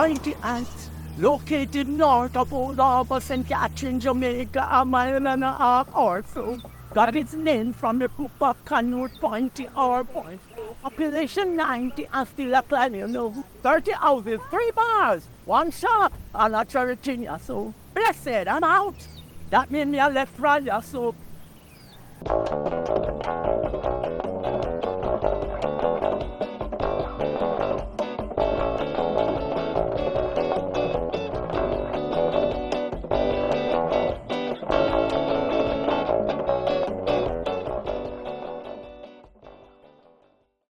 Haiti Heights, located north of Old Harbor, St. Catherine, Jamaica, a mile and a half or so, got its name from the group of canoe pointy or point. Population 90 and still a plan, 30 houses, 3 bars, 1 shop, and a charity, so blessed, I'm out. That means me I left Raya, so